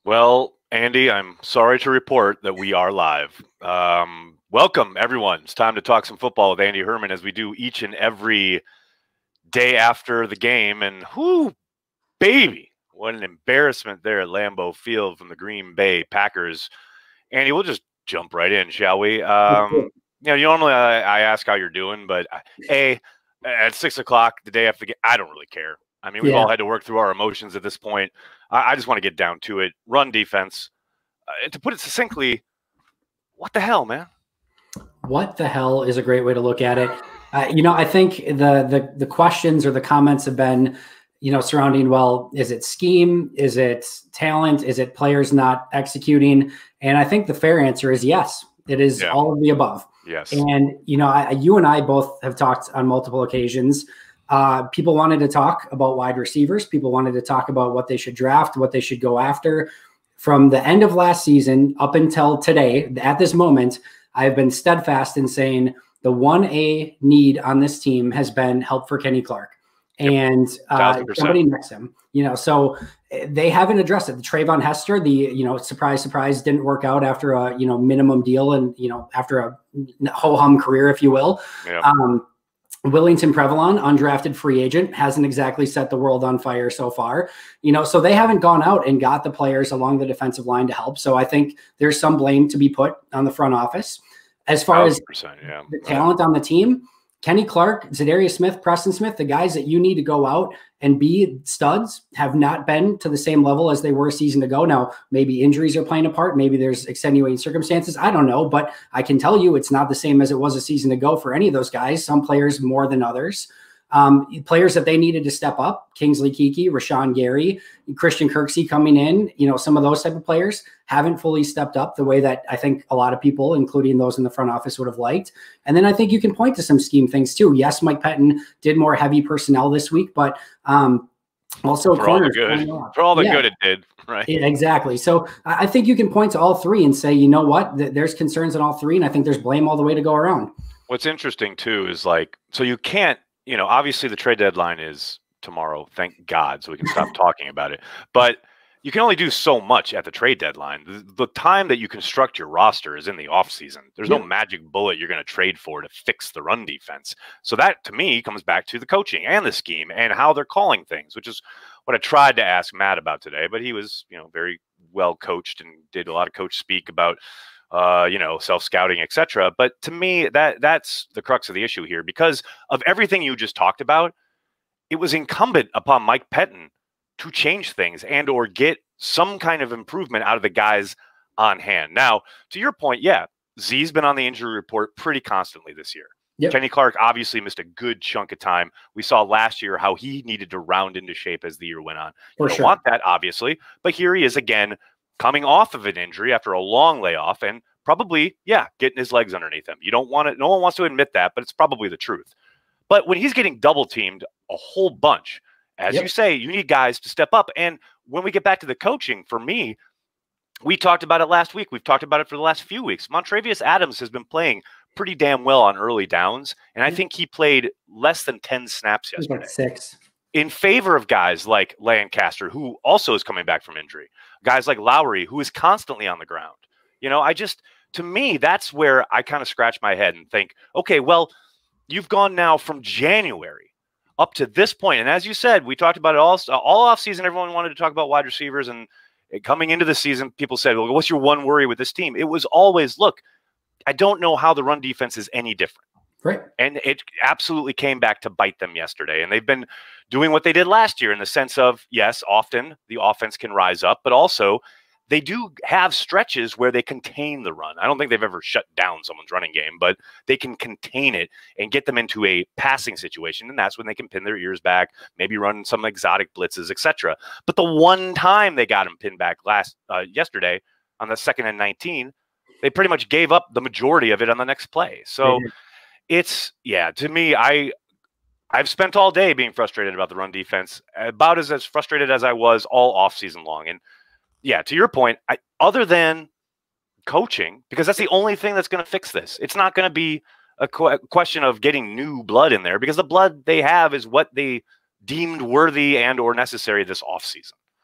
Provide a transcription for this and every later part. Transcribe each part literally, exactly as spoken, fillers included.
Well, Andy, I'm sorry to report that we are live. Um, welcome, everyone. It's time to talk some football with Andy Herman, as we do each and every day after the game. And whoo, baby, what an embarrassment there at Lambeau Field from the Green Bay Packers. Andy, we'll just jump right in, shall we? Um, you know, normally I, I ask how you're doing, but A, at six o'clock the day after the game, I don't really care. I mean, we've Yeah. all had to work through our emotions at this point. I, I just want to get down to it. Run defense. Uh, to put it succinctly, what the hell, man? What the hell is a great way to look at it. Uh, you know, I think the, the the questions or the comments have been, you know, surrounding, well, is it scheme? Is it talent? Is it players not executing? And I think the fair answer is yes. It is Yeah. all of the above. Yes. And, you know, I, you and I both have talked on multiple occasions. Uh, people wanted to talk about wide receivers. People wanted to talk about what they should draft, what they should go after. From the end of last season up until today, at this moment, I've been steadfast in saying the one A need on this team has been help for Kenny Clark and uh, somebody next to him. You know, so they haven't addressed it. The Trayvon Hester, the, you know, surprise, surprise, didn't work out after a, you know, minimum deal and, you know, after a ho-hum career, if you will. Yeah. Um, Willington Prevalon, undrafted free agent, hasn't exactly set the world on fire so far. You know, so they haven't gone out and got the players along the defensive line to help. So I think there's some blame to be put on the front office. As far as yeah. the talent on the team, Kenny Clark, Zadarius Smith, Preston Smith, the guys that you need to go out and be studs have not been to the same level as they were a season ago. Now, maybe injuries are playing a part. Maybe there's extenuating circumstances. I don't know, but I can tell you it's not the same as it was a season ago for any of those guys. Some players more than others. Um, players that they needed to step up, Kingsley Keke, Rashawn Gary, Christian Kirksey coming in, you know, some of those type of players haven't fully stepped up the way that I think a lot of people, including those in the front office, would have liked. And then I think you can point to some scheme things too. Yes, Mike Pettin did more heavy personnel this week, but um, also for all the good, for all the yeah. good it did, right? Yeah, exactly. So I think you can point to all three and say, you know what, there's concerns on all three, and I think there's blame all the way to go around. What's interesting too is like, so you can't, you know, obviously the trade deadline is tomorrow, thank God, so we can stop talking about it. But you can only do so much at the trade deadline. The, the time that you construct your roster is in the offseason. There's yeah. no magic bullet you're going to trade for to fix the run defense. So that, to me, comes back to the coaching and the scheme and how they're calling things, which is what I tried to ask Matt about today. But he was, you know, very well coached and did a lot of coach speak about uh, you know, self-scouting, et cetera. But to me, that that's the crux of the issue here. Because of everything you just talked about, it was incumbent upon Mike Pettin to change things and or get some kind of improvement out of the guys on hand. Now, to your point, yeah, Z's been on the injury report pretty constantly this year. Yep. Kenny Clark obviously missed a good chunk of time. We saw last year how he needed to round into shape as the year went on. For you don't sure. want that, obviously. But here he is again, coming off of an injury after a long layoff and probably, yeah, getting his legs underneath him. You don't want it. No one wants to admit that, but it's probably the truth. But when he's getting double teamed a whole bunch, as yep. you say, you need guys to step up. And when we get back to the coaching, for me, we talked about it last week. We've talked about it for the last few weeks. Montravius Adams has been playing pretty damn well on early downs. And I think he played less than ten snaps yesterday. Like six. In favor of guys like Lancaster, who also is coming back from injury. Guys like Lowry, who is constantly on the ground. You know, I just, to me, that's where I kind of scratch my head and think, okay, well, you've gone now from January up to this point. And as you said, we talked about it all, all off season. Everyone wanted to talk about wide receivers. And coming into the season, people said, well, what's your one worry with this team? It was always, look, I don't know how the run defense is any different. Right. And it absolutely came back to bite them yesterday. And they've been doing what they did last year in the sense of, yes, often the offense can rise up, but also they do have stretches where they contain the run. I don't think they've ever shut down someone's running game, but they can contain it and get them into a passing situation. And that's when they can pin their ears back, maybe run some exotic blitzes, et cetera. But the one time they got him pinned back last uh, yesterday on the second and nineteen, they pretty much gave up the majority of it on the next play. So mm-hmm. it's, yeah, to me, I, I've spent all day being frustrated about the run defense, about as, as frustrated as I was all offseason long. And yeah, to your point, I, other than coaching, because that's the only thing that's going to fix this. It's not going to be a qu- question of getting new blood in there, because the blood they have is what they deemed worthy and or necessary this offseason.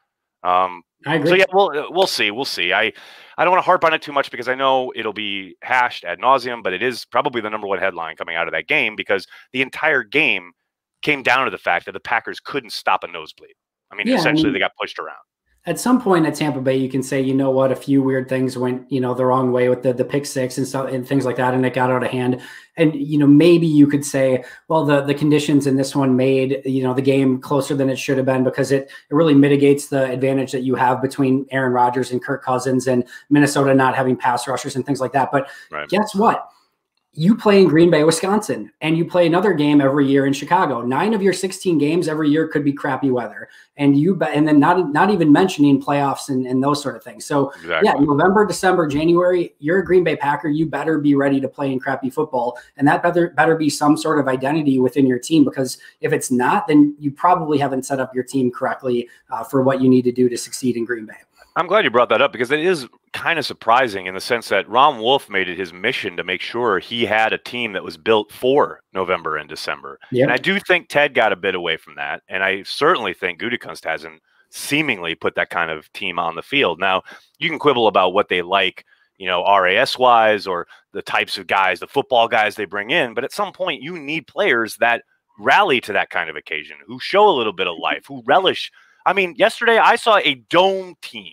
Um, I agree. So yeah, we'll we'll see, we'll see. I I don't want to harp on it too much because I know it'll be hashed ad nauseum, but it is probably the number one headline coming out of that game because the entire game came down to the fact that the Packers couldn't stop a nosebleed. I mean, Yeah, essentially I mean, they got pushed around. At some point at Tampa Bay, you can say, you know what, a few weird things went, you know, the wrong way with the the pick six and stuff and things like that, and it got out of hand. And you know, maybe you could say, well, the the conditions in this one made, you know, the game closer than it should have been because it it really mitigates the advantage that you have between Aaron Rodgers and Kirk Cousins and Minnesota not having pass rushers and things like that. But right. Guess what? You play in Green Bay, Wisconsin, and you play another game every year in Chicago. Nine of your sixteen games every year could be crappy weather, and you and then not not even mentioning playoffs and, and those sort of things. So exactly. yeah, November, December, January, you're a Green Bay Packer. You better be ready to play in crappy football, and that better better be some sort of identity within your team. Because if it's not, then you probably haven't set up your team correctly uh, for what you need to do to succeed in Green Bay. I'm glad you brought that up because it is kind of surprising in the sense that Ron Wolf made it his mission to make sure he had a team that was built for November and December. Yep. And I do think Ted got a bit away from that. And I certainly think Gutekunst hasn't seemingly put that kind of team on the field. Now, you can quibble about what they like, you know, R A S wise or the types of guys, the football guys they bring in. But at some point, you need players that rally to that kind of occasion, who show a little bit of life, who relish. I mean, yesterday I saw a dome team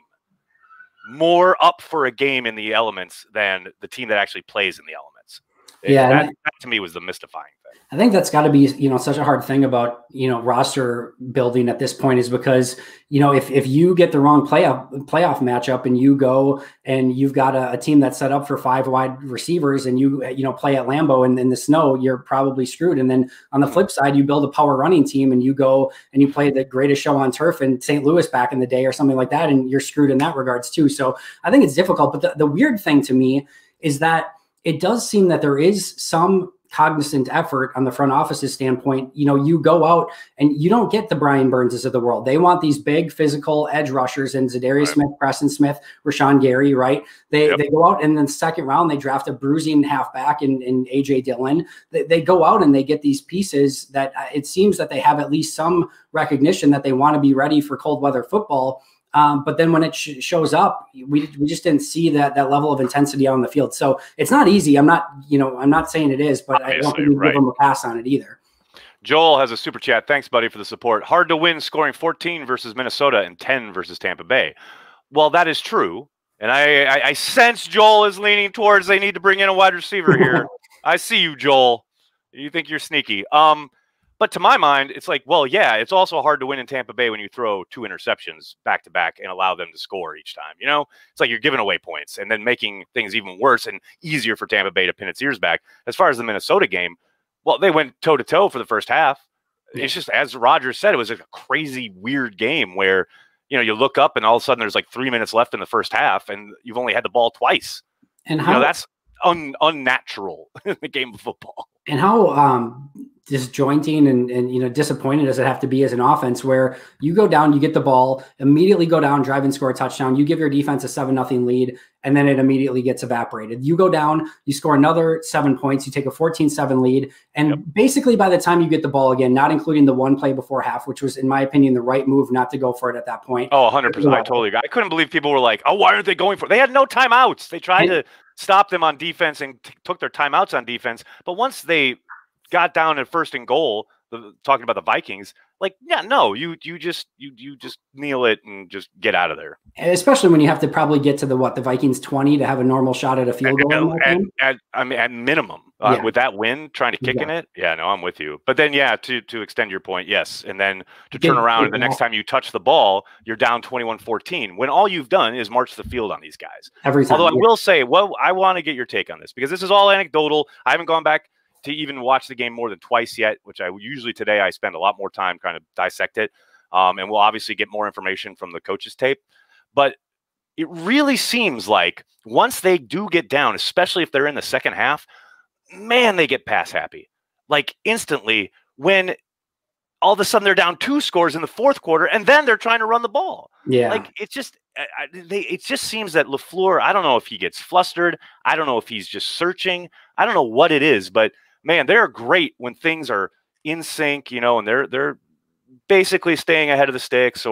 more up for a game in the elements than the team that actually plays in the elements. Yeah, that, that to me was the mystifying thing. I think that's got to be, you know, such a hard thing about, you know, roster building at this point is because, you know, if if you get the wrong playoff playoff matchup and you go and you've got a, a team that's set up for five wide receivers and you, you know, play at Lambeau and in the snow, you're probably screwed. And then on the flip side, you build a power running team and you go and you play the greatest show on turf in Saint Louis back in the day or something like that, and you're screwed in that regards too. So I think it's difficult. But the, the weird thing to me is that it does seem that there is some cognizant effort on the front office's standpoint. You know, you go out and you don't get the Brian Burnses of the world. They want these big physical edge rushers and Zadarius right. Smith, Preston Smith, Rashawn Gary, right? They yep. they go out and then the second round, they draft a bruising halfback in, in A J Dillon. They, they go out and they get these pieces that uh, it seems that they have at least some recognition that they want to be ready for cold weather football. Um, but then when it sh- shows up, we we just didn't see that that level of intensity on the field. So it's not easy. I'm not, you know, I'm not saying it is, but Obviously, I don't think we right. give them a pass on it either. Joel has a super chat. Thanks, buddy, for the support. Hard to win scoring fourteen versus Minnesota and ten versus Tampa Bay. Well, that is true. And I, I, I sense Joel is leaning towards they need to bring in a wide receiver here. I see you, Joel. You think you're sneaky. Um, But to my mind, it's like, well, yeah, it's also hard to win in Tampa Bay when you throw two interceptions back to back and allow them to score each time. You know, it's like you're giving away points and then making things even worse and easier for Tampa Bay to pin its ears back. As far as the Minnesota game, well, they went toe to toe for the first half. Yeah. It's just, as Rodgers said, it was a crazy, weird game where, you know, you look up and all of a sudden there's like three minutes left in the first half and you've only had the ball twice. And how you know, that's un- unnatural in the game of football. And how um, disjointing and, and, you know, disappointed does it have to be as an offense where you go down, you get the ball, immediately go down, drive and score a touchdown. You give your defense a seven nothing lead, and then it immediately gets evaporated. You go down, you score another seven points, you take a fourteen seven lead. And yep. basically by the time you get the ball again, not including the one play before half, which was, in my opinion, the right move not to go for it at that point. Oh, one hundred percent. I totally agree. I couldn't believe people were like, oh, why aren't they going for it? They had no timeouts. They tried and, to stop them on defense and t- took their timeouts on defense. But once they got down at first and goal, the, talking about the Vikings, like, yeah, no, you you just you you just kneel it and just get out of there. Especially when you have to probably get to the what the Vikings twenty to have a normal shot at a field goal. At, at, at, I mean, at minimum, uh, yeah. with that win, trying to kick yeah. in it. Yeah, no, I'm with you. But then, yeah, to to extend your point, yes, and then to turn get, around and the next time you touch the ball, you're down twenty-one fourteen when all you've done is march the field on these guys. Every time. Although yeah. I will say, well, I want to get your take on this because this is all anecdotal. I haven't gone back to even watch the game more than twice yet, which I usually today I spend a lot more time trying to dissect it. Um, and we'll obviously get more information from the coach's tape. But it really seems like once they do get down, especially if they're in the second half, man, they get pass happy. Like instantly when all of a sudden they're down two scores in the fourth quarter and then they're trying to run the ball. Yeah. Like it's just, I, they, it just seems that LaFleur, I don't know if he gets flustered. I don't know if he's just searching. I don't know what it is, but man, they're great when things are in sync, you know, and they're they're basically staying ahead of the sticks or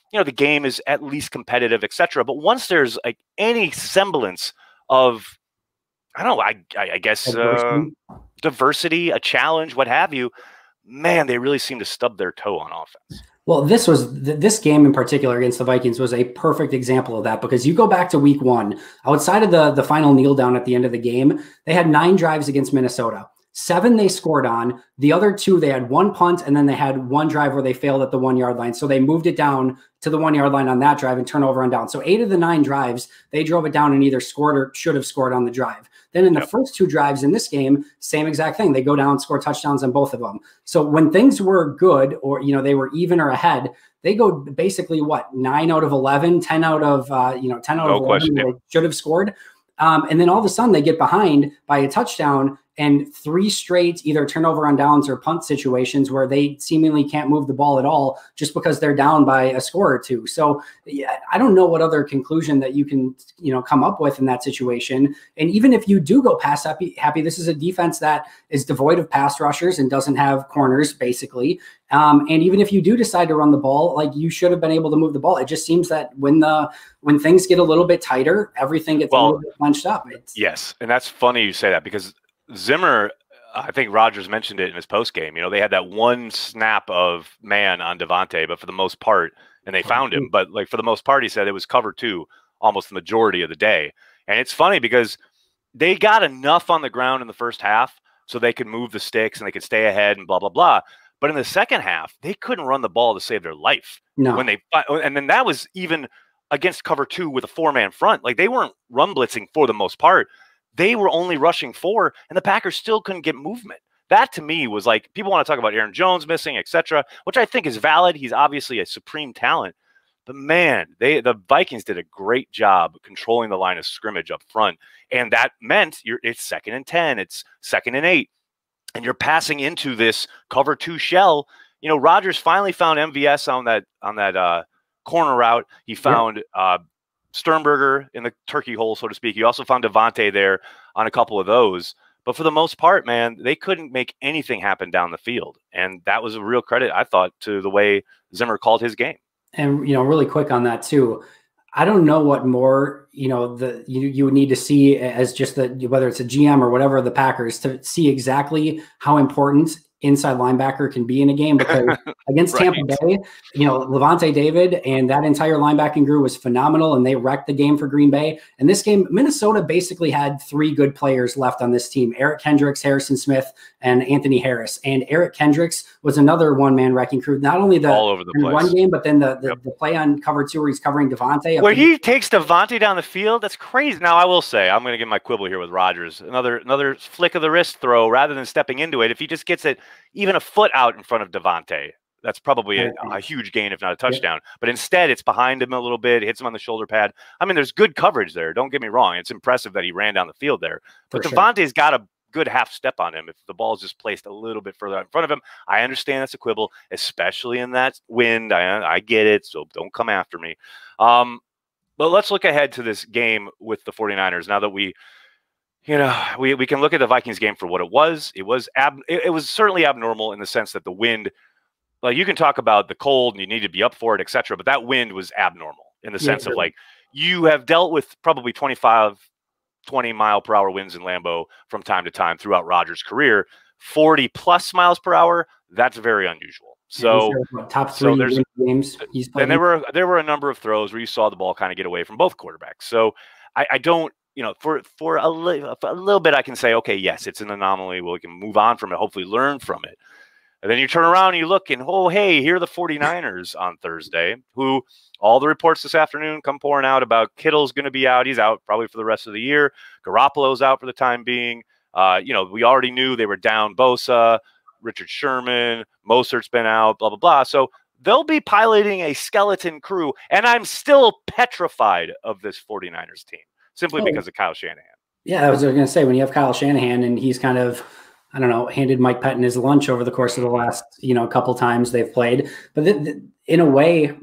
you know, the game is at least competitive, et cetera. But once there's like any semblance of, I don't know, I, I, I guess diversity. Uh, diversity, a challenge, what have you, man, they really seem to stub their toe on offense. Well, this was this game in particular against the Vikings was a perfect example of that, because you go back to week one, outside of the, the final kneel down at the end of the game, they had nine drives against Minnesota. Seven they scored on. The other two, they had one punt, and then they had one drive where they failed at the one-yard line. So they moved it down to the one-yard line on that drive and turnover on down. So eight of the nine drives, they drove it down and either scored or should have scored on the drive. Then in the yep. first two drives in this game, same exact thing. They go down, score touchdowns on both of them. So when things were good, or, you know, they were even or ahead, they go basically what, nine out of eleven, ten out of, uh, you know, ten out no of eleven they should have scored. Um, and then all of a sudden they get behind by a touchdown, and three straight either turnover on downs or punt situations where they seemingly can't move the ball at all just because they're down by a score or two. So yeah, I don't know what other conclusion that you can, you know, come up with in that situation. And even if you do go pass happy, happy, this is a defense that is devoid of pass rushers and doesn't have corners basically. Um, and even if you do decide to run the ball, like, you should have been able to move the ball. It just seems that when the when things get a little bit tighter, everything gets well, a little bit clenched up. It's, yes, and that's funny you say that, because Zimmer, I think Rodgers mentioned it in his post game. You know, they had that one snap of man on Davante, but for the most part, and they found him, but like for the most part, he said it was cover two almost the majority of the day. And it's funny because they got enough on the ground in the first half so they could move the sticks and they could stay ahead and blah, blah, blah. But in the second half, they couldn't run the ball to save their life. No. When they, and then that was even against cover two with a four man front. Like, they weren't run blitzing for the most part. They were only rushing four, and the Packers still couldn't get movement. That to me was like, people want to talk about Aaron Jones missing, et cetera, which I think is valid. He's obviously a supreme talent. But man, they the Vikings did a great job controlling the line of scrimmage up front. And that meant you're it's second and ten, it's second and eight, and you're passing into this cover two shell. You know, Rodgers finally found M V S on that on that uh, corner route. He found yep. uh, Sternberger in the turkey hole, so to speak. You also found Davante there on a couple of those. But for the most part, man, they couldn't make anything happen down the field. And that was a real credit, I thought, to the way Zimmer called his game. And, you know, really quick on that too, I don't know what more, you know, the you, you would need to see as just the, whether it's a G M or whatever, the Packers, to see exactly how important inside linebacker can be in a game, because against right. Tampa Bay, you know, Levante David and that entire linebacking group was phenomenal, and they wrecked the game for Green Bay. And this game, Minnesota basically had three good players left on this team: Eric Kendricks, Harrison Smith, and Anthony Harris. And Eric Kendricks was another one-man wrecking crew. Not only the, all over the place. one game, but then the the, yep. the play on cover two where he's covering Davante. Where he takes Davante down the field, that's crazy. Now, I will say, I'm going to give my quibble here with Rodgers. Another another flick of the wrist throw rather than stepping into it. If he just gets it even a foot out in front of Davante, that's probably a, a huge gain, if not a touchdown. Yeah. But instead, it's behind him a little bit, hits him on the shoulder pad. I mean, there's good coverage there. Don't get me wrong. It's impressive that he ran down the field there. But For Davante's sure. got a good half step on him if the ball is just placed a little bit further out in front of him. I understand that's a quibble, especially in that wind. I, I get it, so don't come after me. Um, but let's look ahead to this game with the 49ers now that we – You know, we, we can look at the Vikings game for what it was. It was ab it, it was certainly abnormal in the sense that the wind, like, you can talk about the cold and you need to be up for it, et cetera, but that wind was abnormal in the sense yeah, of like, you have dealt with probably twenty-five, twenty mile per hour winds in Lambeau from time to time throughout Rodgers' career. forty plus miles per hour, that's very unusual. So yeah, top three so there's, games he's playing. And there were there were a number of throws where you saw the ball kind of get away from both quarterbacks. So I, I don't. You know, for for a, li for a little bit, I can say, okay, yes, it's an anomaly. Well, we can move on from it, hopefully learn from it. And then you turn around and you look and, oh, hey, here are the 49ers on Thursday, who all the reports this afternoon come pouring out about Kittle's going to be out. He's out probably for the rest of the year. Garoppolo's out for the time being. Uh, you know, we already knew they were down Bosa, Richard Sherman, Mostert's been out, blah, blah, blah. So they'll be piloting a skeleton crew, and I'm still petrified of this 49ers team. Simply oh. because of Kyle Shanahan. Yeah, I was going to say, when you have Kyle Shanahan and he's kind of, I don't know, handed Mike Pettin his lunch over the course of the last, you know, couple times they've played. But th th in a way,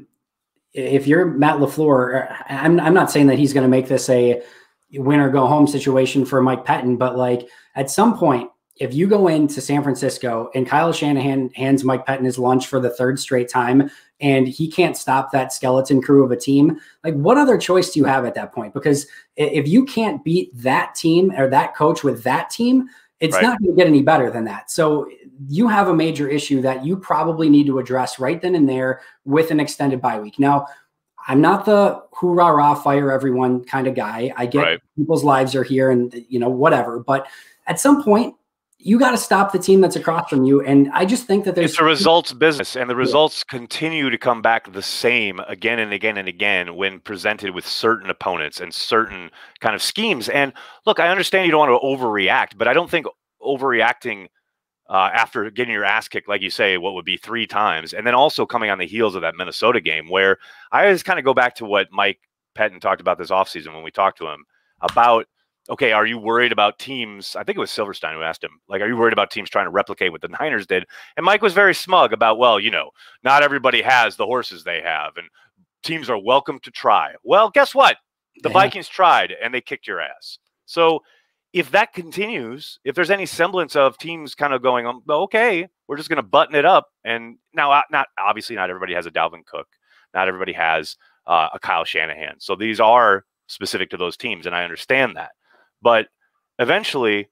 if you're Matt LaFleur, I'm, I'm not saying that he's going to make this a win or go home situation for Mike Pettin, but like at some point, if you go into San Francisco and Kyle Shanahan hands Mike Pettin his lunch for the third straight time and he can't stop that skeleton crew of a team, like what other choice do you have at that point? Because if you can't beat that team or that coach with that team, it's right. not going to get any better than that. So you have a major issue that you probably need to address right then and there with an extended bye week. Now, I'm not the hoorah rah fire everyone kind of guy. I get right. people's lives are here and you know whatever, but at some point you got to stop the team that's across from you. And I just think that there's it's a results business, and the results yeah. continue to come back the same again and again and again when presented with certain opponents and certain kind of schemes. And look, I understand you don't want to overreact, but I don't think overreacting uh, after getting your ass kicked, like you say, what would be three times, and then also coming on the heels of that Minnesota game, where I always kind of go back to what Mike Pettin talked about this offseason when we talked to him about, okay, are you worried about teams? I think it was Silverstein who asked him, like, are you worried about teams trying to replicate what the Niners did? And Mike was very smug about, well, you know, not everybody has the horses they have, and teams are welcome to try. Well, guess what? The yeah. Vikings tried, and they kicked your ass. So if that continues, if there's any semblance of teams kind of going, okay, we're just going to button it up. And now, not obviously, not everybody has a Dalvin Cook. Not everybody has uh, a Kyle Shanahan. So these are specific to those teams, and I understand that. But eventually,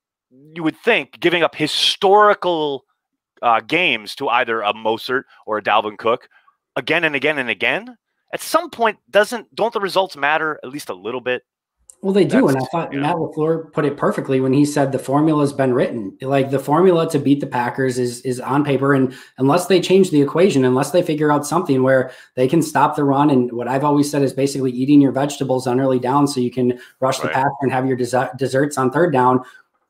you would think giving up historical uh, games to either a Mostert or a Dalvin Cook again and again and again, at some point, doesn't don't the results matter at least a little bit? Well, they do. That's, and I thought Matt LaFleur put it perfectly when he said the formula has been written. Like the formula to beat the Packers is is on paper. And unless they change the equation, unless they figure out something where they can stop the run, and what I've always said is basically eating your vegetables on early down so you can rush right. the passer and have your des- desserts on third down.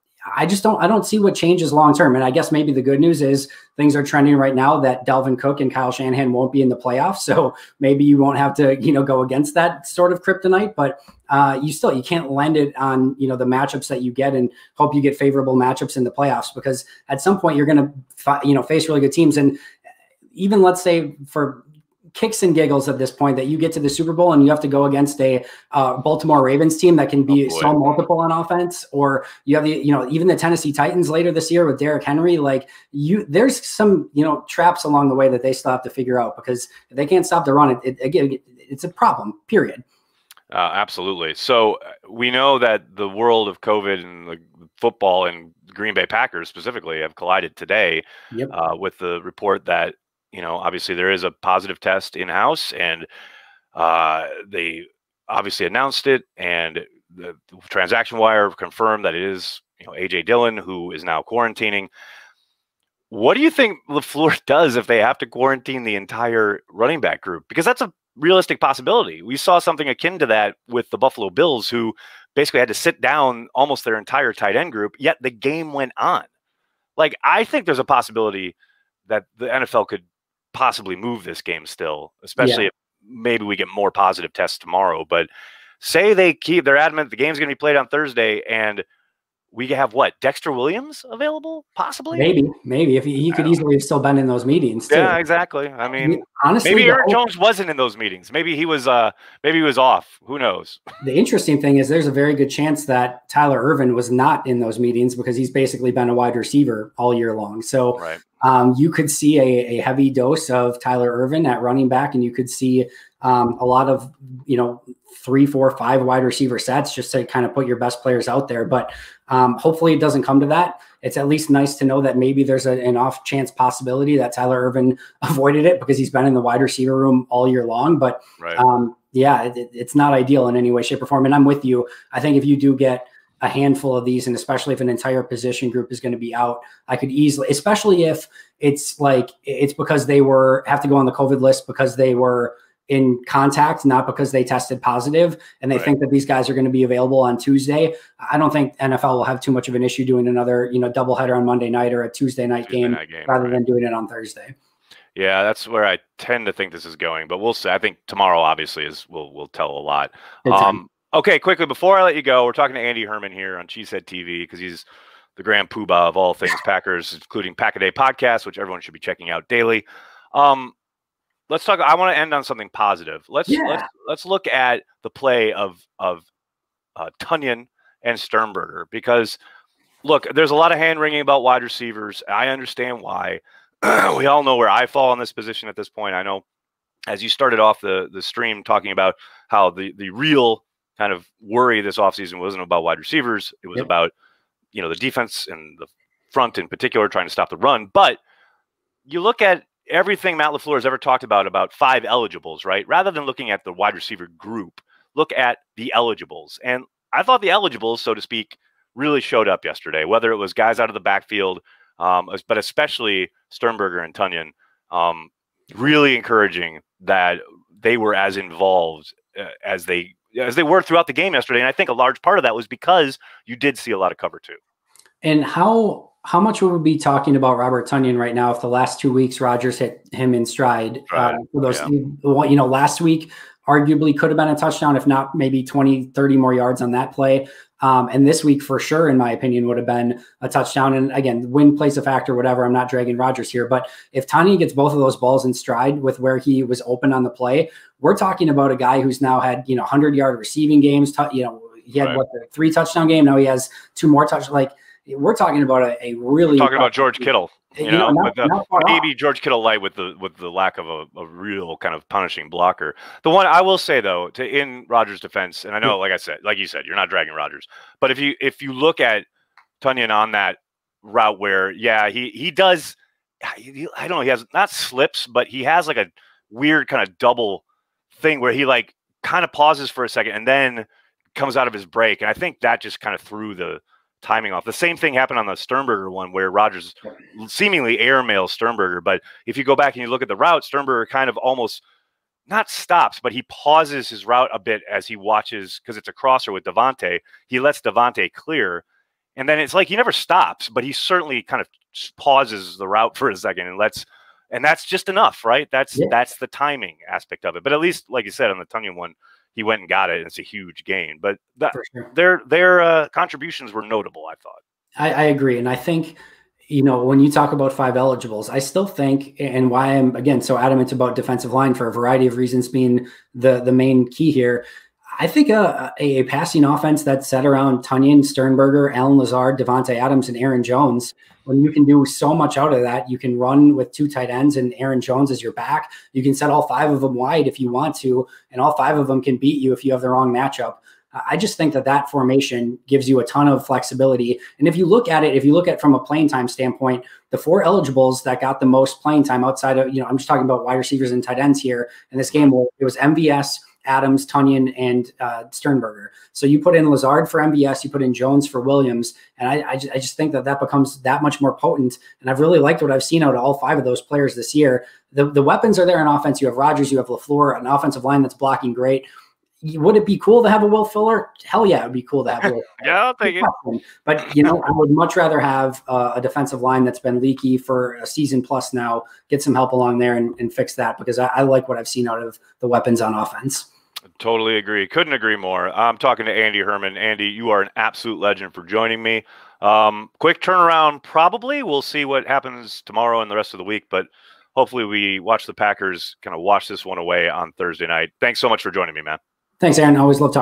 I just don't, I don't see what changes long-term. And I guess maybe the good news is things are trending right now that Dalvin Cook and Kyle Shanahan won't be in the playoffs. So maybe you won't have to, you know, go against that sort of kryptonite, but uh, you still, you can't lend it on, you know, the matchups that you get and hope you get favorable matchups in the playoffs, because at some point you're going to, you know, face really good teams. And even let's say for kicks and giggles at this point that you get to the Super Bowl and you have to go against a uh, Baltimore Ravens team that can be oh so multiple on offense, or you have the, you know, even the Tennessee Titans later this year with Derrick Henry, like you, there's some, you know, traps along the way that they still have to figure out, because if they can't stop the run, it, it again, it, it's a problem, period. Uh, absolutely. So we know that the world of COVID and the football and Green Bay Packers specifically have collided today yep. uh, with the report that, you know, obviously there is a positive test in-house, and uh, they obviously announced it, and the transaction wire confirmed that it is, you know, A J Dillon who is now quarantining. What do you think LaFleur does if they have to quarantine the entire running back group? Because that's a realistic possibility. We saw something akin to that with the Buffalo Bills, who basically had to sit down almost their entire tight end group, yet the game went on. Like, I think there's a possibility that the N F L could possibly move this game still, especially yeah. if maybe we get more positive tests tomorrow. But say they keep, they're adamant the game's going to be played on Thursday, and we have what, Dexter Williams available, possibly? Maybe, maybe if he, he could easily have still been in those meetings too. Yeah, exactly. I mean, I mean honestly, maybe Aaron Jones wasn't in those meetings. Maybe he was. Uh, maybe he was off. Who knows? The interesting thing is, there's a very good chance that Tyler Ervin was not in those meetings, because he's basically been a wide receiver all year long. So right. um, you could see a, a heavy dose of Tyler Ervin at running back, and you could see um, a lot of, you know, three, four, five wide receiver sets just to kind of put your best players out there. But um, hopefully it doesn't come to that. It's at least nice to know that maybe there's a, an off chance possibility that Tyler Ervin avoided it because he's been in the wide receiver room all year long. But right. um, yeah, it, it's not ideal in any way, shape, or form. And I'm with you. I think if you do get a handful of these, and especially if an entire position group is going to be out, I could easily, especially if it's like, it's because they were, have to go on the COVID list because they were in contact, not because they tested positive, and they right. think that these guys are going to be available on Tuesday. I don't think N F L will have too much of an issue doing another, you know, doubleheader on Monday night or a Tuesday night, Tuesday game, night game, rather right. than doing it on Thursday. Yeah, that's where I tend to think this is going, but we'll see. I think tomorrow obviously is will will tell a lot. Um, okay, quickly before I let you go, we're talking to Andy Herman here on Cheesehead T V, because he's the grand poobah of all things Packers, including Pack a Day podcast, which everyone should be checking out daily. Um, Let's talk. I want to end on something positive. Let's yeah. let's let's look at the play of of uh, Tonyan and Sternberger, because Look, there's a lot of hand wringing about wide receivers. I understand why. We all know where I fall in this position at this point. I know, as you started off the the stream talking about how the the real kind of worry this offseason wasn't about wide receivers. It was yep. about, you know, the defense and the front in particular, trying to stop the run. But you look at everything Matt LaFleur has ever talked about, about five eligibles, right? Rather than looking at the wide receiver group, look at the eligibles. And I thought the eligibles, so to speak, really showed up yesterday, whether it was guys out of the backfield, um, but especially Sternberger and Tonyan, um, really encouraging that they were as involved uh, as they as they were throughout the game yesterday. And I think a large part of that was because you did see a lot of cover two. And how how much would we be talking about Robert Tonyan right now if the last two weeks Rodgers hit him in stride? Right. Uh, for those, yeah. you know, last week arguably could have been a touchdown, if not maybe twenty, thirty more yards on that play. Um, and this week, for sure, in my opinion, would have been a touchdown. And again, win plays a factor, whatever. I'm not dragging Rodgers here. But if Tonyan gets both of those balls in stride with where he was open on the play, we're talking about a guy who's now had, you know, one hundred yard receiving games. T- you know, he had, right. what, the three touchdown game. Now he has two more touch. Like, we're talking about a, a really we're talking about George Kittle. You, you know, know not, the, not maybe off. George Kittle light with the with the lack of a, a real kind of punishing blocker. The one I will say though, to in Rodgers' defense, and I know, like I said, like you said, you're not dragging Rodgers, but if you if you look at Tonyan on that route where, yeah, he he does, he, I don't know, he has not slips, but he has like a weird kind of double thing where he like kind of pauses for a second and then comes out of his break, and I think that just kind of threw the timing off. The same thing happened on the Sternberger one where Rodgers seemingly airmails Sternberger. But if you go back and you look at the route, Sternberger kind of almost not stops, but he pauses his route a bit as he watches, because it's a crosser with Davante. He lets Davante clear. And then it's like he never stops, but he certainly kind of pauses the route for a second and lets, and that's just enough, right? That's yeah. that's the timing aspect of it. But at least, like you said, on the Tonyan one, he went and got it, and it's a huge gain. But that, sure. their their uh, contributions were notable, I thought. I, I agree. And I think, you know, when you talk about five eligibles, I still think, and why I'm, again, so adamant about defensive line for a variety of reasons being the, the main key here, I think a, a, a passing offense that's set around Tonyan, Sternberger, Allen Lazard, Davante Adams, and Aaron Jones, when you can do so much out of that, you can run with two tight ends and Aaron Jones as your back. You can set all five of them wide if you want to, and all five of them can beat you if you have the wrong matchup. I just think that that formation gives you a ton of flexibility. And if you look at it, if you look at from a playing time standpoint, the four eligibles that got the most playing time outside of, you know, I'm just talking about wide receivers and tight ends here in this game, it was M V S, Adams, Tonyan, and uh, Sternberger. So you put in Lazard for M V S, you put in Jones for Williams, and I, I, just, I just think that that becomes that much more potent. And I've really liked what I've seen out of all five of those players this year. The, the weapons are there in offense. You have Rodgers, you have LaFleur, an offensive line that's blocking great. Would it be cool to have a Will Fuller? Hell yeah, it would be cool to have a Will Fuller. Yeah, I'll take it. But, you know, I would much rather have uh, a defensive line that's been leaky for a season plus now, get some help along there and, and fix that, because I, I like what I've seen out of the weapons on offense. Totally agree. Couldn't agree more. I'm talking to Andy Herman. Andy, you are an absolute legend for joining me. Um, quick turnaround, probably. We'll see what happens tomorrow and the rest of the week, but hopefully we watch the Packers kind of wash this one away on Thursday night. Thanks so much for joining me, man. Thanks, Aaron. Always love talking.